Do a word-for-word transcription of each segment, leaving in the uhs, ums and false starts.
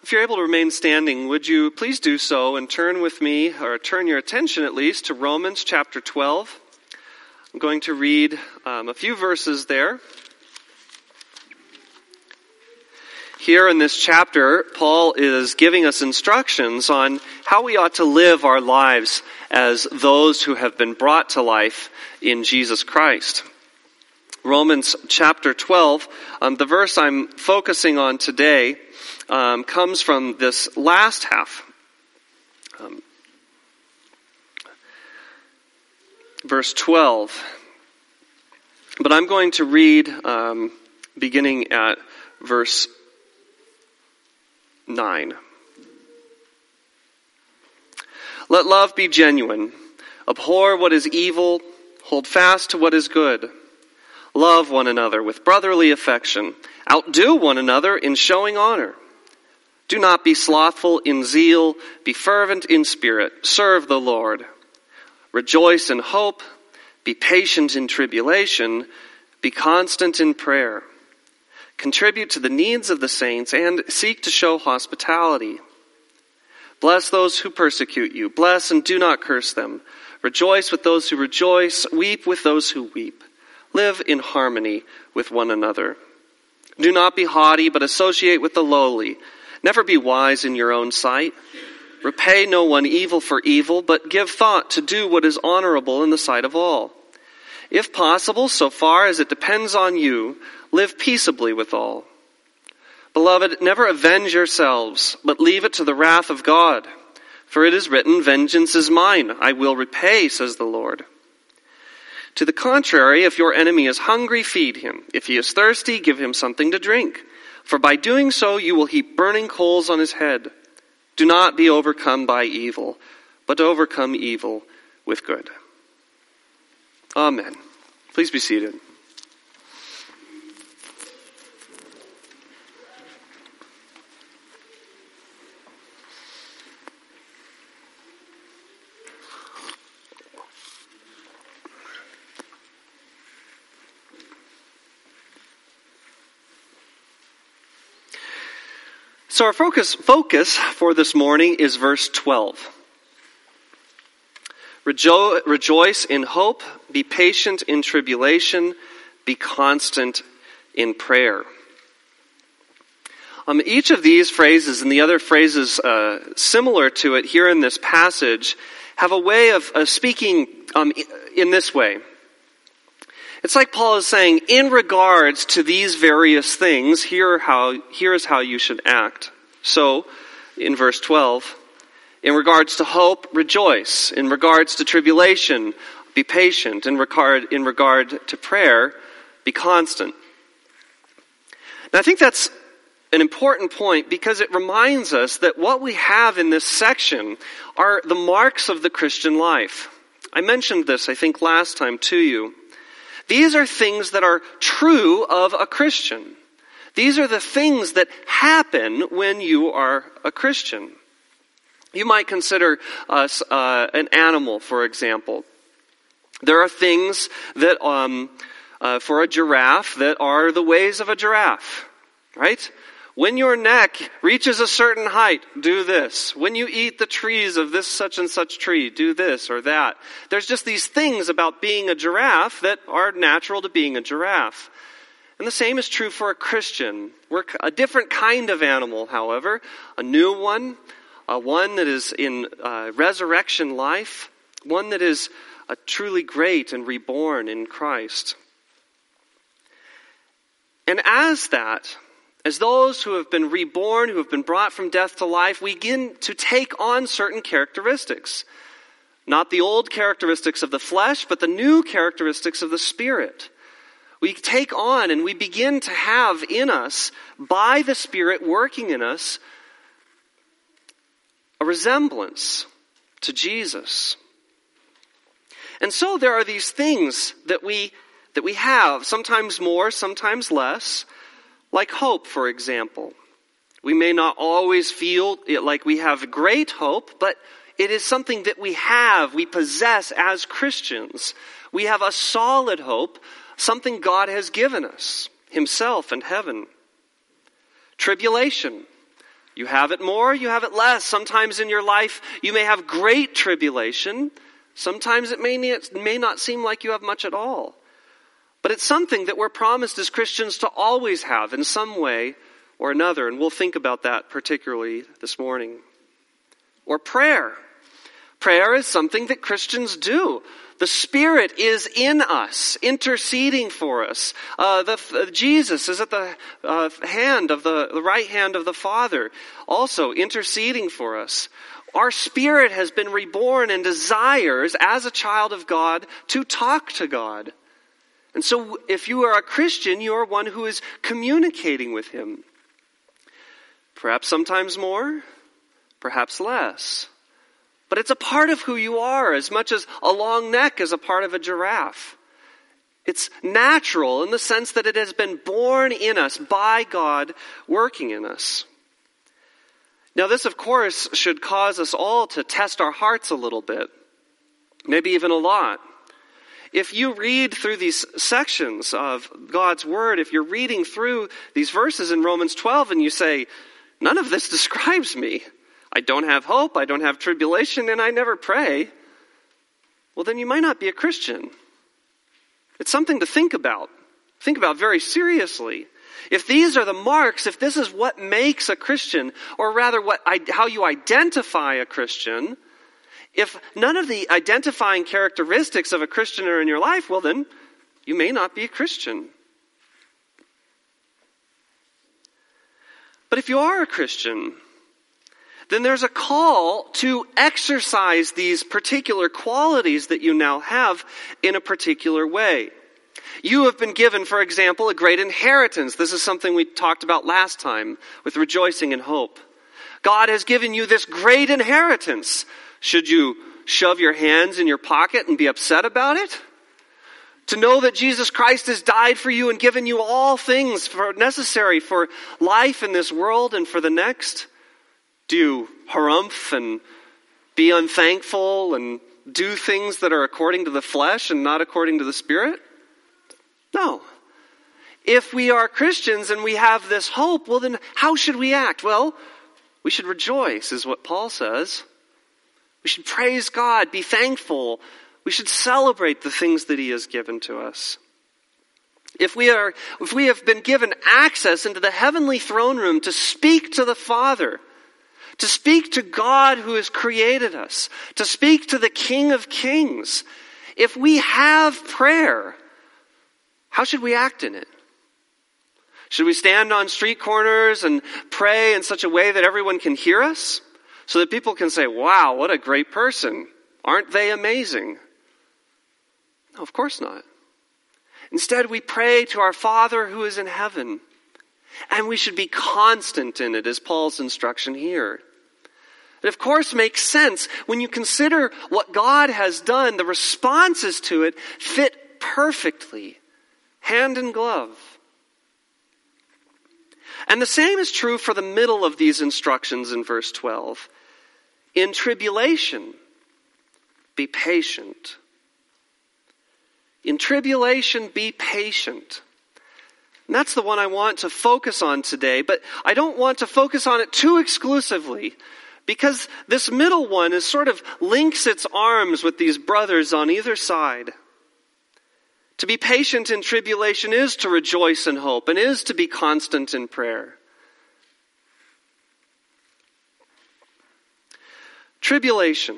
If you're able to remain standing, would you please do so and turn with me, or turn your attention at least, to Romans chapter twelve. I'm going to read um, a few verses there. Here in this chapter, Paul is giving us instructions on how we ought to live our lives as those who have been brought to life in Jesus Christ. Romans chapter twelve, um, the verse I'm focusing on today, um, comes from this last half. Um, verse twelve. But I'm going to read um, beginning at verse nine. Let love be genuine. Abhor what is evil. Hold fast to what is good. Love one another with brotherly affection. Outdo one another in showing honor. Do not be slothful in zeal. Be fervent in spirit. Serve the Lord. Rejoice in hope. Be patient in tribulation. Be constant in prayer. Contribute to the needs of the saints and seek to show hospitality. Bless those who persecute you. Bless and do not curse them. Rejoice with those who rejoice. Weep with those who weep. Live in harmony with one another. Do not be haughty, but associate with the lowly. Never be wise in your own sight. Repay no one evil for evil, but give thought to do what is honorable in the sight of all. If possible, so far as it depends on you, live peaceably with all. Beloved, never avenge yourselves, but leave it to the wrath of God. For it is written, vengeance is mine, I will repay, says the Lord. To the contrary, if your enemy is hungry, feed him. If he is thirsty, give him something to drink. For by doing so, you will heap burning coals on his head. Do not be overcome by evil, but overcome evil with good. Amen. Please be seated. So our focus, focus for this morning is verse twelve. Rejo- rejoice in hope, be patient in tribulation, be constant in prayer. Um, each of these phrases and the other phrases uh, similar to it here in this passage have a way of, of speaking um, in this way. It's like Paul is saying, in regards to these various things, here how here is how you should act. So, in verse twelve, in regards to hope, rejoice. In regards to tribulation, be patient. In regard in regard to prayer, be constant. Now, I think that's an important point because it reminds us that what we have in this section are the marks of the Christian life. I mentioned this, I think, last time to you. These are things that are true of a Christian. These are the things that happen when you are a Christian. You might consider us uh, an animal, for example. There are things that, um, uh, for a giraffe, that are the ways of a giraffe, right? When your neck reaches a certain height, do this. When you eat the trees of this such and such tree, do this or that. There's just these things about being a giraffe that are natural to being a giraffe. And the same is true for a Christian. We're a different kind of animal, however, a new one, uh, one that is in uh, resurrection life, one that is uh, truly great and reborn in Christ. And as that, as those who have been reborn, who have been brought from death to life, we begin to take on certain characteristics. Not the old characteristics of the flesh, but the new characteristics of the Spirit. We take on and we begin to have in us, by the Spirit working in us, a resemblance to Jesus. And so there are these things that we that we have, sometimes more, sometimes less, like hope, for example. We may not always feel it like we have great hope, but it is something that we have, we possess as Christians. We have a solid hope, something God has given us, Himself and heaven. Tribulation. You have it more, you have it less. Sometimes in your life you may have great tribulation. Sometimes it may not, may not seem like you have much at all. But it's something that we're promised as Christians to always have in some way or another. And we'll think about that particularly this morning. Or prayer. Prayer is something that Christians do. The Spirit is in us, interceding for us. Uh, the, uh, Jesus is at the uh, hand of the, the right hand of the Father, also interceding for us. Our spirit has been reborn and desires, as a child of God, to talk to God. And so if you are a Christian, you are one who is communicating with Him. Perhaps sometimes more, perhaps less. But it's a part of who you are, as much as a long neck is a part of a giraffe. It's natural in the sense that it has been born in us by God working in us. Now this, of course, should cause us all to test our hearts a little bit, maybe even a lot. If you read through these sections of God's Word, if you're reading through these verses in Romans twelve and you say, none of this describes me, I don't have hope, I don't have tribulation, and I never pray, well then you might not be a Christian. It's something to think about. Think about very seriously. If these are the marks, if this is what makes a Christian, or rather what how you identify a Christian, if none of the identifying characteristics of a Christian are in your life, well then you may not be a Christian. But if you are a Christian, then there's a call to exercise these particular qualities that you now have in a particular way. You have been given, for example, a great inheritance. This is something we talked about last time with rejoicing and hope. God has given you this great inheritance. Should you shove your hands in your pocket and be upset about it? To know that Jesus Christ has died for you and given you all things for necessary for life in this world and for the next? Do you harumph and be unthankful and do things that are according to the flesh and not according to the Spirit? No. If we are Christians and we have this hope, well then how should we act? Well, we should rejoice, is what Paul says. We should praise God, be thankful. We should celebrate the things that He has given to us. If we are, if we have been given access into the heavenly throne room to speak to the Father, to speak to God who has created us, to speak to the King of Kings, if we have prayer, how should we act in it? Should we stand on street corners and pray in such a way that everyone can hear us? So that people can say, wow, what a great person. Aren't they amazing? No, of course not. Instead, we pray to our Father who is in heaven. And we should be constant in it, is Paul's instruction here. It of course makes sense when you consider what God has done. The responses to it fit perfectly, hand in glove. And the same is true for the middle of these instructions in verse twelve. In tribulation, be patient. In tribulation, be patient. And that's the one I want to focus on today, but I don't want to focus on it too exclusively, because this middle one is sort of links its arms with these brothers on either side. To be patient in tribulation is to rejoice in hope and is to be constant in prayer. Tribulation,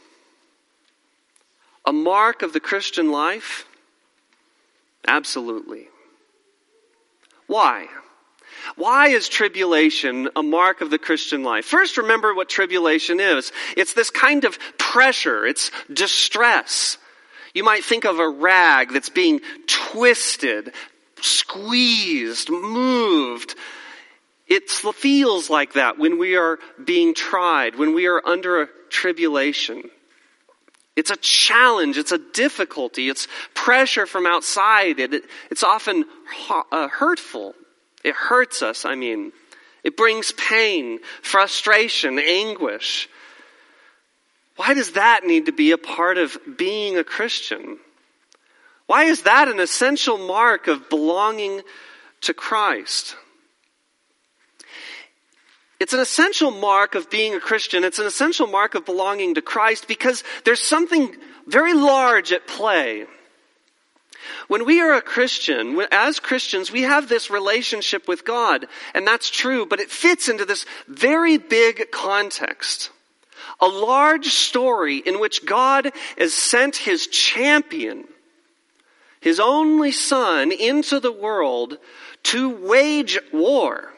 a mark of the Christian life? Absolutely. Why? Why is tribulation a mark of the Christian life? First, remember what tribulation is. It's this kind of pressure. It's distress. You might think of a rag that's being twisted, squeezed, moved. It feels like that when we are being tried, when we are under a tribulation. It's a challenge, it's a difficulty, it's pressure from outside. It, it's often uh, hurtful. It hurts us, I mean. It brings pain, frustration, anguish. Why does that need to be a part of being a Christian? Why is that an essential mark of belonging to Christ? It's an essential mark of being a Christian. It's an essential mark of belonging to Christ because there's something very large at play. When we are a Christian, as Christians, we have this relationship with God, and that's true, but it fits into this very big context. A large story in which God has sent his champion, his only son, into the world to wage war.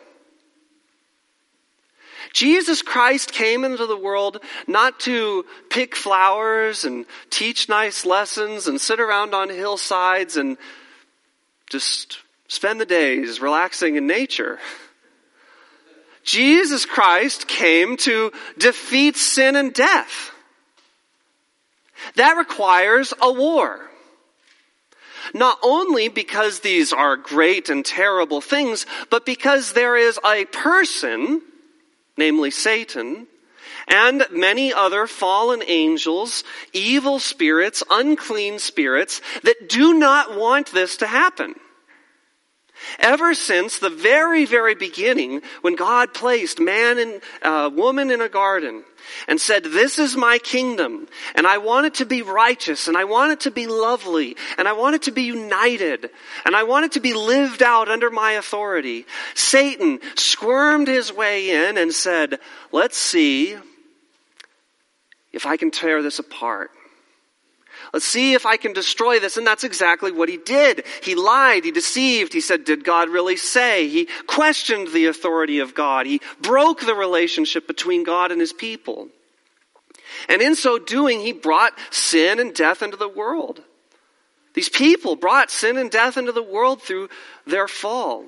Jesus Christ came into the world not to pick flowers and teach nice lessons and sit around on hillsides and just spend the days relaxing in nature. Jesus Christ came to defeat sin and death. That requires a war. Not only because these are great and terrible things, but because there is a person, namely Satan, and many other fallen angels, evil spirits, unclean spirits, that do not want this to happen. Ever since the very, very beginning, when God placed man and uh, woman in a garden and said, "This is my kingdom, and I want it to be righteous, and I want it to be lovely, and I want it to be united, and I want it to be lived out under my authority," Satan squirmed his way in and said, "Let's see if I can tear this apart. Let's see if I can destroy this." And that's exactly what he did. He lied, he deceived, he said, "Did God really say?" He questioned the authority of God. He broke the relationship between God and his people. And in so doing, he brought sin and death into the world. These people brought sin and death into the world through their fall.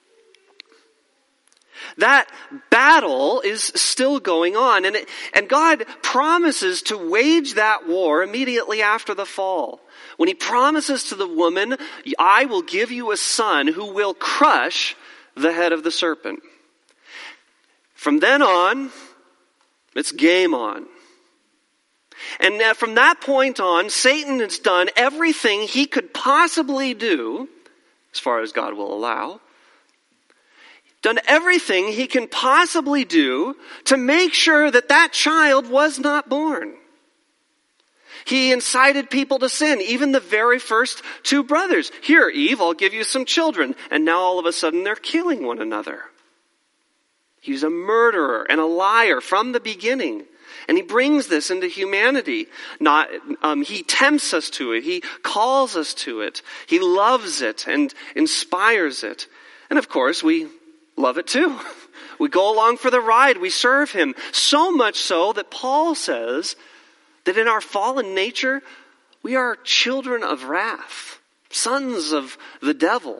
That battle is still going on, and, it, and God promises to wage that war immediately after the fall. When he promises to the woman, "I will give you a son who will crush the head of the serpent." From then on, it's game on. And from that point on, Satan has done everything he could possibly do, as far as God will allow, done everything he can possibly do to make sure that that child was not born. He incited people to sin, even the very first two brothers. "Here, Eve, I'll give you some children." And now all of a sudden they're killing one another. He's a murderer and a liar from the beginning. And he brings this into humanity. Not, um, he tempts us to it. He calls us to it. He loves it and inspires it. And of course, we love it too. We go along for the ride. We serve him. So much so that Paul says that in our fallen nature, we are children of wrath, sons of the devil.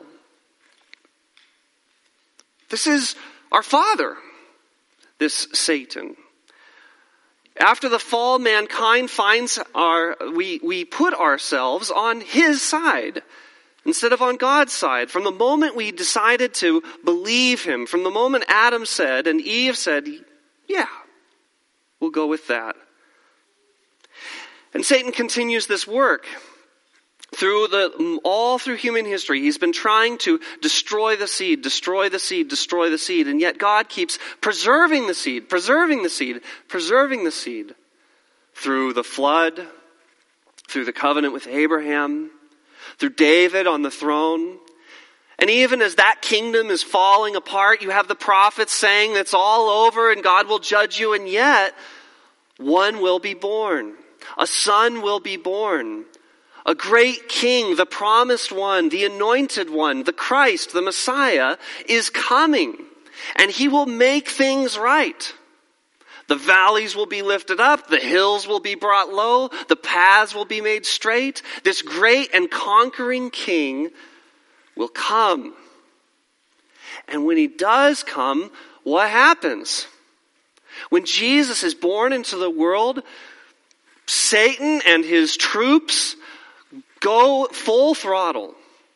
This is our father, this Satan. After the fall, mankind finds our, we, we put ourselves on his side instead of on God's side. From the moment we decided to believe him, from the moment Adam said and Eve said, "Yeah, we'll go with that." And Satan continues this work through the all through human history. He's been trying to destroy the seed, destroy the seed, destroy the seed, and yet God keeps preserving the seed, preserving the seed, preserving the seed through the flood, through the covenant with Abraham, through David on the throne. And even as that kingdom is falling apart, you have the prophets saying it's all over and God will judge you, and yet one will be born. A son will be born. A great king, the promised one, the anointed one, the Christ, the Messiah, is coming. And he will make things right. The valleys will be lifted up, the hills will be brought low, the paths will be made straight. This great and conquering king will come. And when he does come, what happens? When Jesus is born into the world, Satan and his troops go full throttle.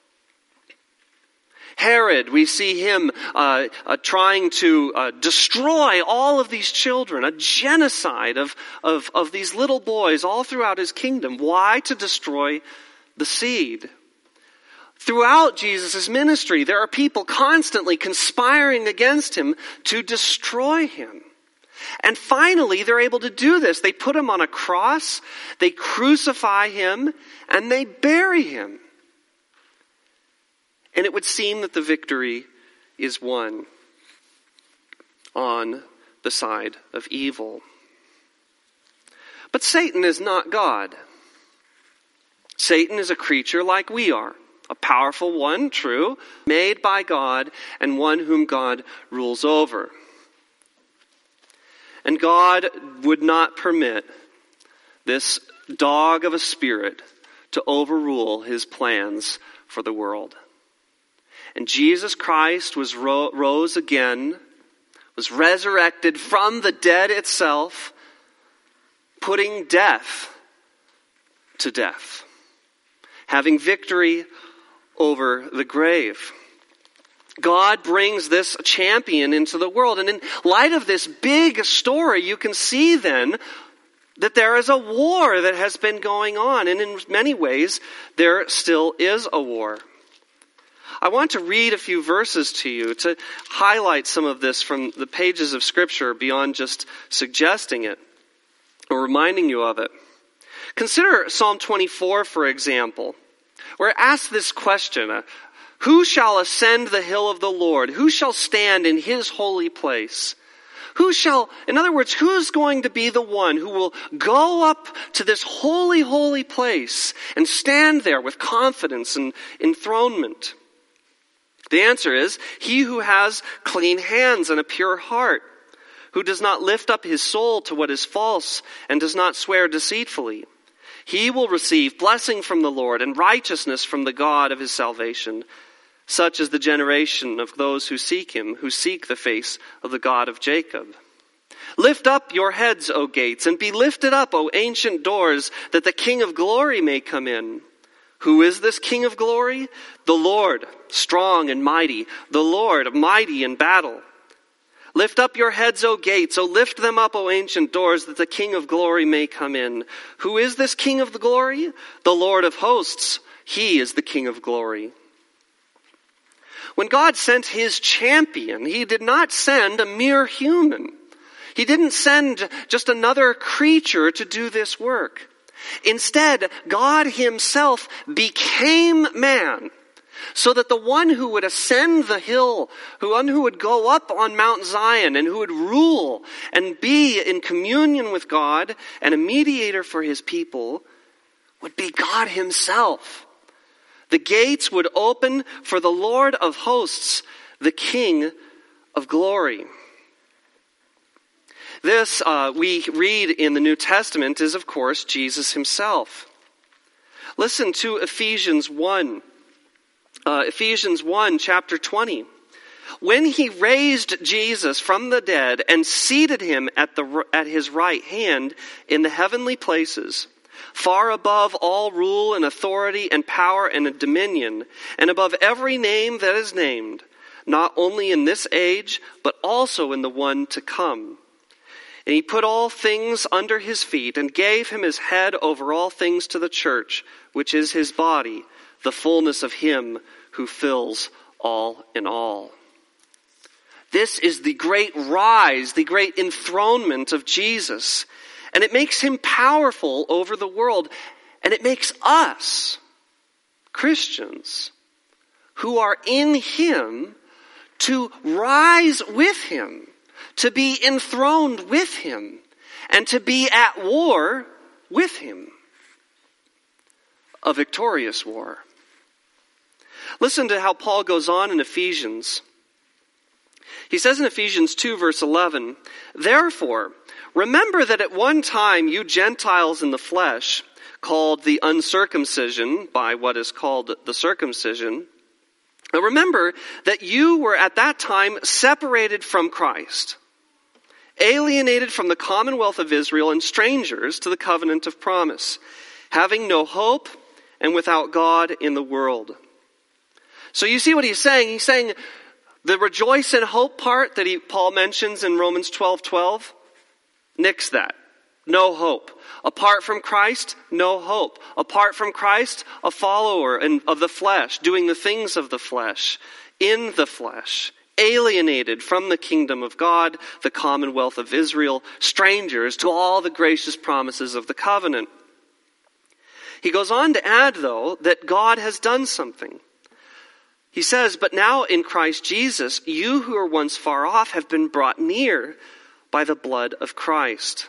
Herod, we see him uh, uh, trying to uh, destroy all of these children, a genocide of, of, of these little boys all throughout his kingdom. Why? To destroy the seed. Throughout Jesus' ministry, there are people constantly conspiring against him to destroy him. And finally, they're able to do this. They put him on a cross, they crucify him, and they bury him. And it would seem that the victory is won on the side of evil. But Satan is not God. Satan is a creature like we are. A powerful one, true, made by God, and one whom God rules over. And God would not permit this dog of a spirit to overrule his plans for the world. And Jesus Christ was ro- rose again, was resurrected from the dead itself, putting death to death, having victory over the grave. God brings this champion into the world. And in light of this big story, you can see then that there is a war that has been going on. And in many ways, there still is a war. I want to read a few verses to you to highlight some of this from the pages of Scripture beyond just suggesting it or reminding you of it. Consider Psalm twenty-four, for example, where it asks this question, uh, who shall ascend the hill of the Lord? Who shall stand in his holy place? Who shall, in other words, who's going to be the one who will go up to this holy, holy place and stand there with confidence and enthronement? The answer is, he who has clean hands and a pure heart, who does not lift up his soul to what is false and does not swear deceitfully. He will receive blessing from the Lord and righteousness from the God of his salvation. Such is the generation of those who seek him, who seek the face of the God of Jacob. Lift up your heads, O gates, and be lifted up, O ancient doors, that the King of glory may come in. Who is this King of glory? The Lord, strong and mighty, the Lord, mighty in battle. Lift up your heads, O gates, O lift them up, O ancient doors, that the King of glory may come in. Who is this King of the glory? The Lord of hosts. He is the King of glory. When God sent his champion, he did not send a mere human. He didn't send just another creature to do this work. Instead, God himself became man, so that the one who would ascend the hill, who one who would go up on Mount Zion and who would rule and be in communion with God and a mediator for his people would be God himself. The gates would open for the Lord of hosts, the King of glory. This, uh, we read in the New Testament, is of course Jesus himself. Listen to Ephesians one. Uh, Ephesians one, chapter twenty. When he raised Jesus from the dead and seated him at the at his right hand in the heavenly places, far above all rule and authority and power and dominion, and above every name that is named, not only in this age, but also in the one to come. And he put all things under his feet and gave him his head over all things to the church, which is his body, the fullness of him who fills all in all. This is the great rise, the great enthronement of Jesus. And it makes him powerful over the world. And it makes us, Christians, who are in him, to rise with him, to be enthroned with him, and to be at war with him. A victorious war. Listen to how Paul goes on in Ephesians. He says in Ephesians two, verse eleven, "Therefore, remember that at one time you Gentiles in the flesh, called the uncircumcision by what is called the circumcision, now remember that you were at that time separated from Christ, alienated from the commonwealth of Israel and strangers to the covenant of promise, having no hope and without God in the world." So you see what he's saying? He's saying the rejoice and hope part that he, Paul mentions in Romans twelve twelve, nix that. no hope. Apart from Christ, no hope. Apart from Christ, a follower of the flesh, doing the things of the flesh, in the flesh, alienated from the kingdom of God, the commonwealth of Israel, strangers to all the gracious promises of the covenant. He goes on to add, though, that God has done something. He says, but now in Christ Jesus, you who were once far off have been brought near by the blood of Christ.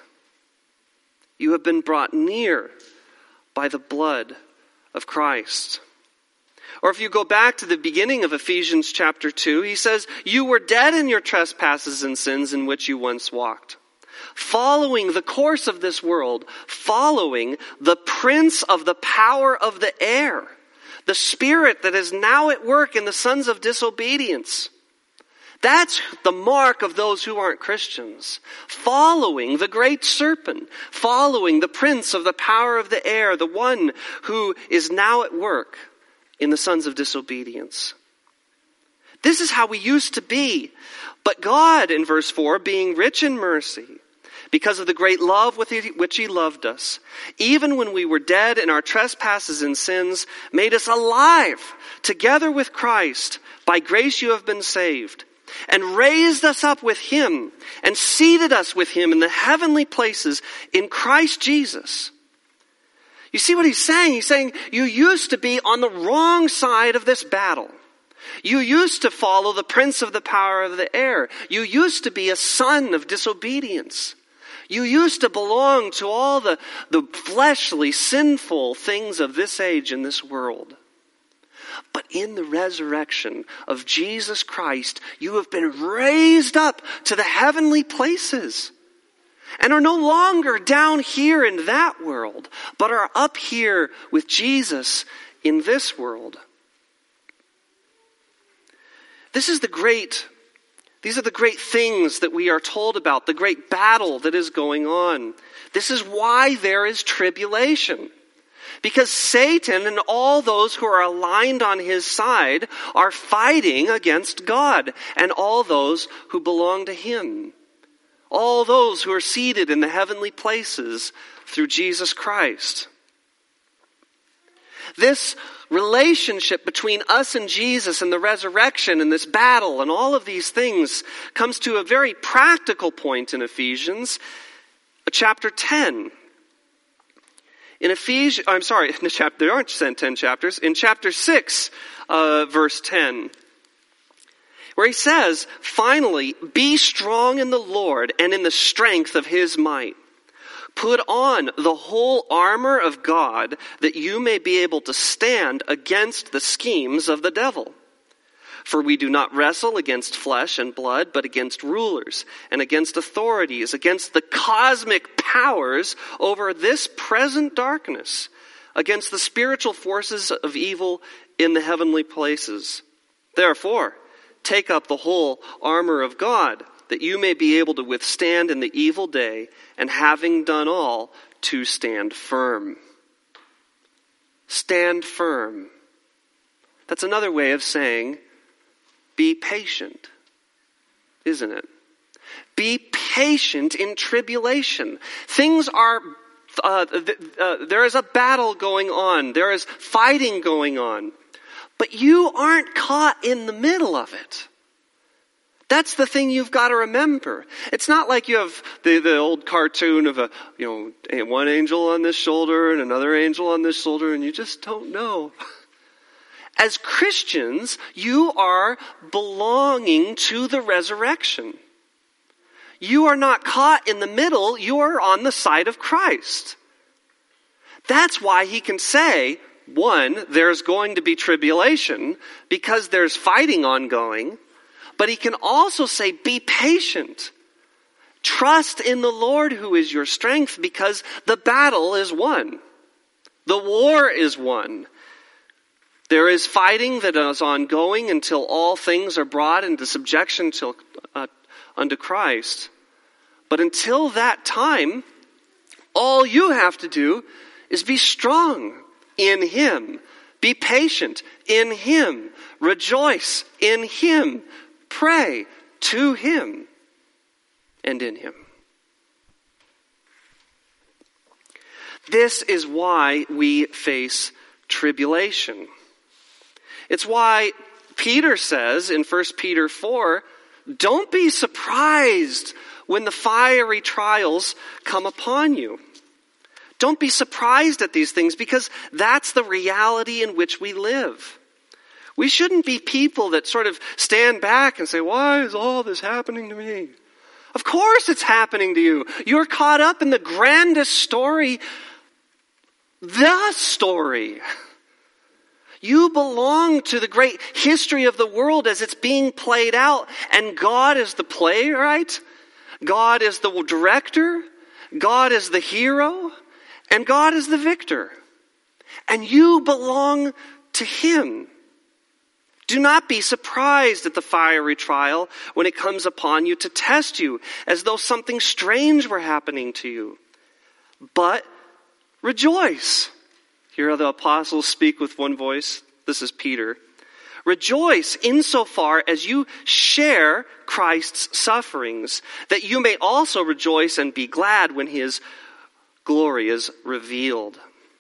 You have been brought near by the blood of Christ. Or if you go back to the beginning of Ephesians chapter two, he says, you were dead in your trespasses and sins in which you once walked, following the course of this world, following the prince of the power of the air, the spirit that is now at work in the sons of disobedience. That's the mark of those who aren't Christians. Following the great serpent, following the prince of the power of the air, the one who is now at work in the sons of disobedience. This is how we used to be. But God, in verse four, being rich in mercy, because of the great love with which he loved us, even when we were dead in our trespasses and sins, made us alive together with Christ. By grace you have been saved, and raised us up with him, and seated us with him in the heavenly places in Christ Jesus. You see what he's saying? He's saying you used to be on the wrong side of this battle. You used to follow the prince of the power of the air. You used to be a son of disobedience. You used to belong to all the, the fleshly, sinful things of this age and this world. But in the resurrection of Jesus Christ, you have been raised up to the heavenly places and are no longer down here in that world, but are up here with Jesus in this world. This is the great, these are the great things that we are told about, the great battle that is going on. This is why there is tribulation. Because Satan and all those who are aligned on his side are fighting against God and all those who belong to him. All those who are seated in the heavenly places through Jesus Christ. This relationship between us and Jesus and the resurrection and this battle and all of these things comes to a very practical point in Ephesians chapter ten. In Ephesians, I'm sorry, in the chapter, there aren't ten chapters. In chapter six, uh, verse ten, where he says, finally, be strong in the Lord and in the strength of his might. Put on the whole armor of God that you may be able to stand against the schemes of the devil. For we do not wrestle against flesh and blood, but against rulers and against authorities, against the cosmic powers over this present darkness, against the spiritual forces of evil in the heavenly places. Therefore, take up the whole armor of God, that you may be able to withstand in the evil day, and having done all, to stand firm. Stand firm. That's another way of saying, be patient, isn't it? Be patient in tribulation. Things are, uh, th- uh, there is a battle going on. There is fighting going on. But you aren't caught in the middle of it. That's the thing you've got to remember. It's not like you have the, the old cartoon of a, you know, one angel on this shoulder and another angel on this shoulder, and you just don't know. As Christians, you are belonging to the resurrection. You are not caught in the middle. You are on the side of Christ. That's why he can say, one, there's going to be tribulation because there's fighting ongoing. But he can also say, be patient. Trust in the Lord who is your strength, because the battle is won. The war is won. There is fighting that is ongoing until all things are brought into subjection to, uh, unto Christ. But until that time, all you have to do is be strong in him. Be patient in him. Rejoice in him. Pray to him and in him. This is why we face tribulation. It's why Peter says in First Peter four, don't be surprised when the fiery trials come upon you. Don't be surprised at these things, because that's the reality in which we live. We shouldn't be people that sort of stand back and say, why is all this happening to me? Of course it's happening to you. You're caught up in the grandest story, the story. You belong to the great history of the world as it's being played out, and God is the playwright, God is the director, God is the hero, and God is the victor. And you belong to Him. Do not be surprised at the fiery trial when it comes upon you to test you, as though something strange were happening to you. But rejoice. Here the apostles speak with one voice. This is Peter. Rejoice insofar as you share Christ's sufferings, that you may also rejoice and be glad when His glory is revealed.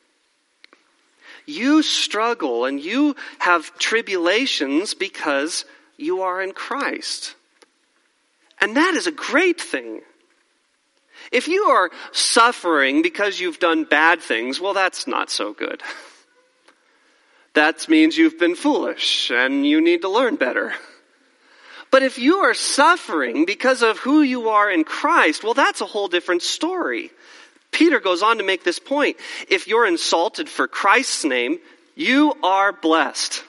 You struggle and you have tribulations because you are in Christ. And that is a great thing. If you are suffering because you've done bad things, well, that's not so good. That means you've been foolish and you need to learn better. But if you are suffering because of who you are in Christ, well, that's a whole different story. Peter goes on to make this point. If you're insulted for Christ's name, you are blessed.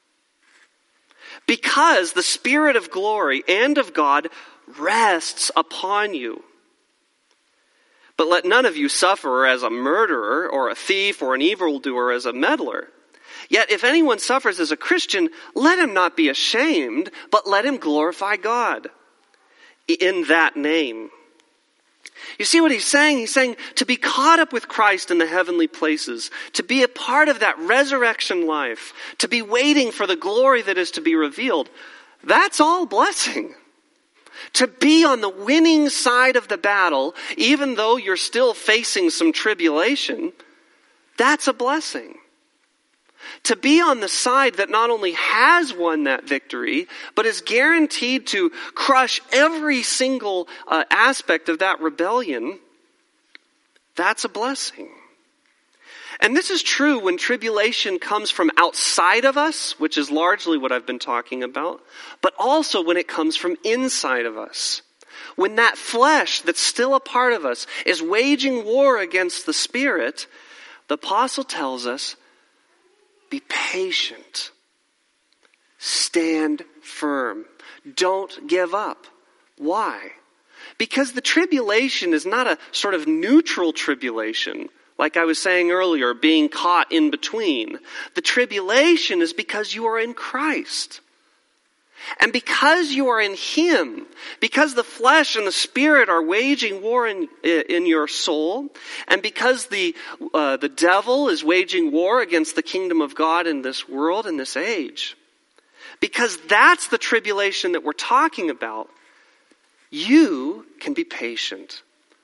Because the Spirit of glory and of God rests upon you. But let none of you suffer as a murderer or a thief or an evildoer as a meddler. Yet if anyone suffers as a Christian, let him not be ashamed, but let him glorify God in that name. You see what he's saying? He's saying to be caught up with Christ in the heavenly places, to be a part of that resurrection life, to be waiting for the glory that is to be revealed, that's all blessing. To be on the winning side of the battle, even though you're still facing some tribulation, that's a blessing. To be on the side that not only has won that victory, but is guaranteed to crush every single uh, aspect of that rebellion, that's a blessing. And this is true when tribulation comes from outside of us, which is largely what I've been talking about, but also when it comes from inside of us. When that flesh that's still a part of us is waging war against the Spirit, the apostle tells us, be patient. Stand firm. Don't give up. Why? Because the tribulation is not a sort of neutral tribulation, like I was saying earlier, being caught in between. The tribulation is because you are in Christ. And because you are in Him, because the flesh and the Spirit are waging war in, in your soul, and because the, uh, the devil is waging war against the kingdom of God in this world, in this age, because that's the tribulation that we're talking about, you can be patient.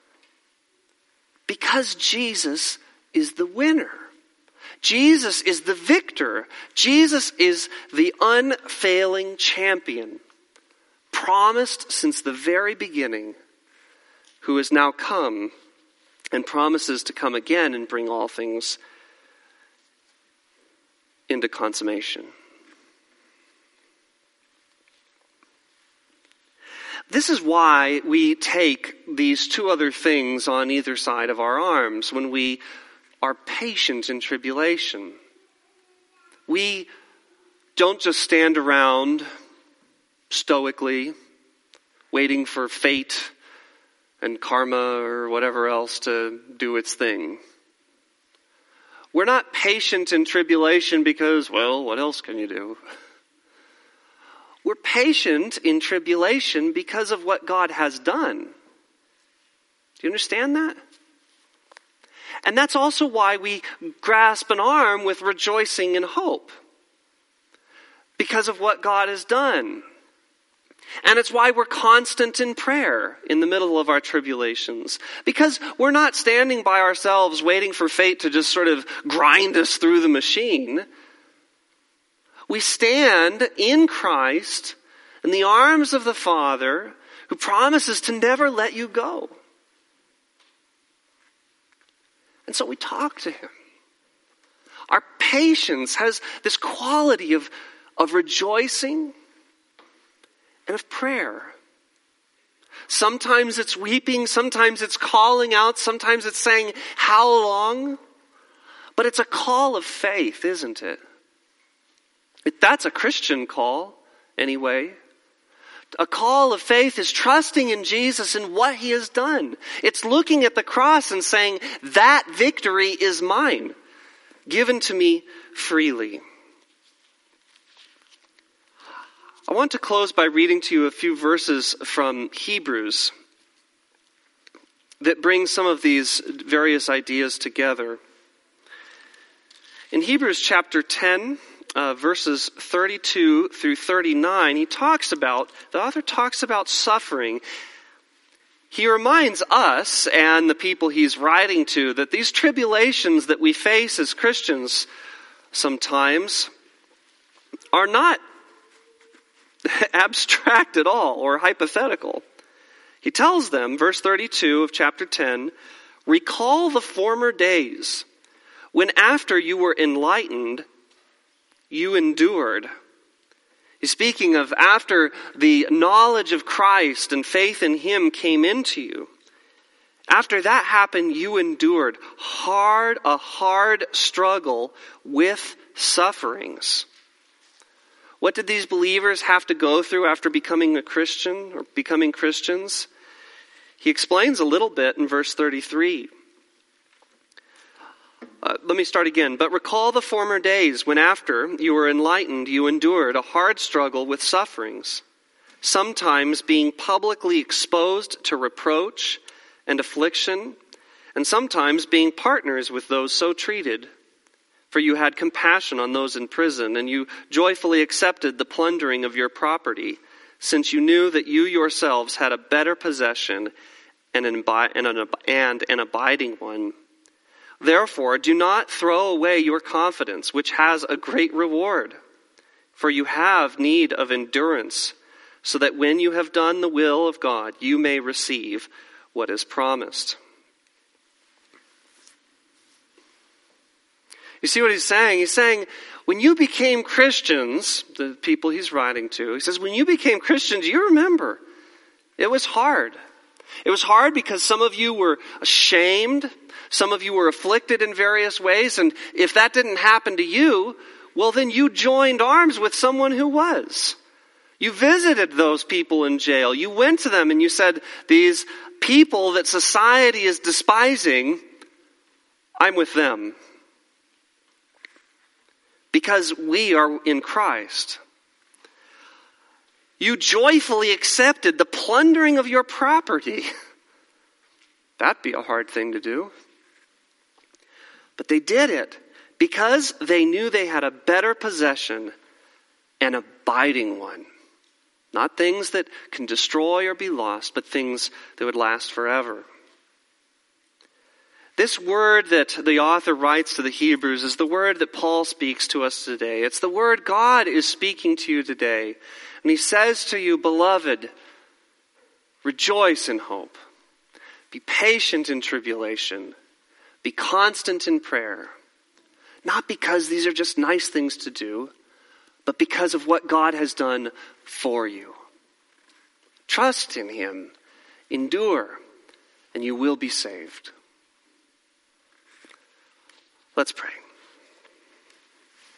Because Jesus is the winner. Jesus is the victor. Jesus is the unfailing champion, promised since the very beginning, who has now come and promises to come again and bring all things into consummation. This is why we take these two other things on either side of our arms when we are patient in tribulation. We don't just stand around stoically waiting for fate and karma or whatever else to do its thing. We're not patient in tribulation because, well, what else can you do? We're patient in tribulation because of what God has done. Do you understand that? And that's also why we grasp an arm with rejoicing and hope. Because of what God has done. And it's why we're constant in prayer in the middle of our tribulations. Because we're not standing by ourselves waiting for fate to just sort of grind us through the machine. We stand in Christ in the arms of the Father who promises to never let you go. And so we talk to him. Our patience has this quality of, of rejoicing and of prayer. Sometimes it's weeping, sometimes it's calling out, sometimes it's saying, how long? But it's a call of faith, isn't it? It that's a Christian call, anyway. A call of faith is trusting in Jesus and what he has done. It's looking at the cross and saying, that victory is mine, given to me freely. I want to close by reading to you a few verses from Hebrews that bring some of these various ideas together. In Hebrews chapter ten, uh, verses thirty-two through thirty-nine, he talks about, the author talks about suffering. He reminds us and the people he's writing to that these tribulations that we face as Christians sometimes are not abstract at all or hypothetical. He tells them, verse thirty-two of chapter ten, recall the former days when after you were enlightened, you endured. He's speaking of after the knowledge of Christ and faith in him came into you. After that happened, you endured hard, a hard struggle with sufferings. What did these believers have to go through after becoming a Christian or becoming Christians? He explains a little bit in verse thirty-three. Uh, let me start again. But recall the former days when after you were enlightened, you endured a hard struggle with sufferings, sometimes being publicly exposed to reproach and affliction, and sometimes being partners with those so treated. For you had compassion on those in prison, and you joyfully accepted the plundering of your property, since you knew that you yourselves had a better possession and an, and an, and an abiding one. Therefore, do not throw away your confidence, which has a great reward. For you have need of endurance, so that when you have done the will of God, you may receive what is promised. You see what he's saying? He's saying, when you became Christians, the people he's writing to, he says, when you became Christians, you remember, it was hard. It was hard because some of you were ashamed. Some of you were afflicted in various ways. And if that didn't happen to you, well, then you joined arms with someone who was. You visited those people in jail. You went to them and you said, these people that society is despising, I'm with them. Because we are in Christ. You joyfully accepted the plundering of your property. That'd be a hard thing to do. But they did it because they knew they had a better possession, an abiding one. Not things that can destroy or be lost, but things that would last forever. This word that the author writes to the Hebrews is the word that Paul speaks to us today. It's the word God is speaking to you today. And he says to you, beloved, rejoice in hope. Be patient in tribulation. Be constant in prayer. Not because these are just nice things to do, but because of what God has done for you. Trust in him. Endure, and you will be saved. Let's pray.